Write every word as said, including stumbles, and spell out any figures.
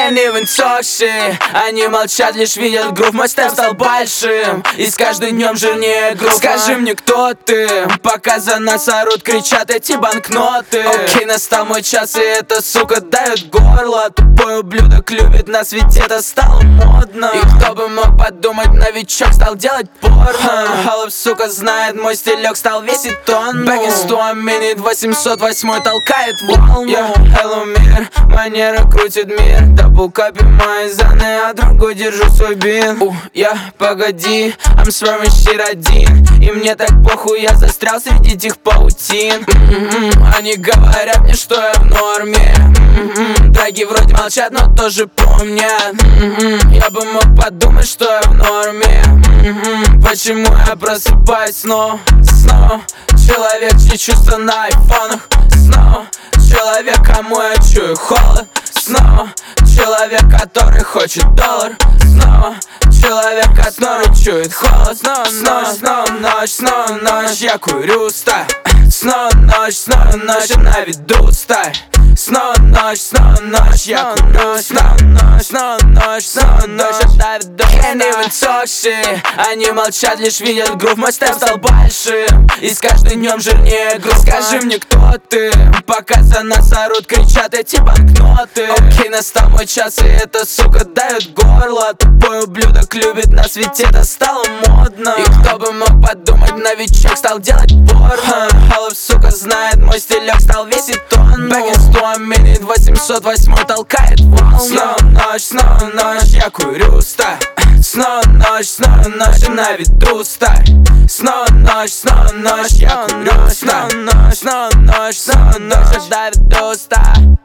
Can't even talk shit. Они молчат, лишь видят грув. Мой степ стал большим и с каждым днем жирнее грув. Скажи мне, кто ты, пока за нас орут, кричат эти банкноты. Окей, настал мой час, и эта сука дает горло. Тупой ублюдок любит нас, ведь это стало модно. И кто бы мог подумать, новичок стал делать порно. Халов, сука, знает, мой стилек стал весить тонну. Back in store, минит восемьсот восемь толкает волну. Yeah. Hello, мир, манера крутит мир. Дабл копи мои заны, а другой держу свой бин. uh, Я, погоди, I'm swerving shit один. И мне так похуй, я застрял среди этих паутин. mm-hmm. Они говорят мне, что я в норме. mm-hmm. Драги вроде молчат, но тоже помнят. mm-hmm. Я бы мог подумать, что я в норме. mm-hmm. Почему я просыпаюсь снова, снова? Человек, чьи чувства на айфонах. Снова человек, кому я чую холод. Снова человек, который хочет доллар. Снова человек, который чует холод. Снова ночь, снова ночь, снова ночь, я курю стай. Снова ночь, снова ночь, я на виду стай. Снова ночь, снова ночь, я курю. Снова ночь, снова ночь, снова ночь, я на виду стай. Can't even talk shit. Они молчат, лишь видят грув. Мой степ стал большим и с каждым днем жирнее грув. Скажи мне, кто ты, пока за нас орут, кричат эти банкноты. Окей, настал мой час, и эта сука дает горло. Тупой ублюдок любит нас, ведь это стало модно. И кто бы мог подумать, новичок стал делать порно. Халов, сука, знает, мой стилек стал весить тонну. Back in store, минит восемьсот восемь толкает волну. Снова ночь, снова ночь, я курю стай. Снова ночь, снова ночь, я на виду стай. Снова ночь, снова ночь, я курю стай. Снова ночь, снова ночь, снова ночь, я на виду стай.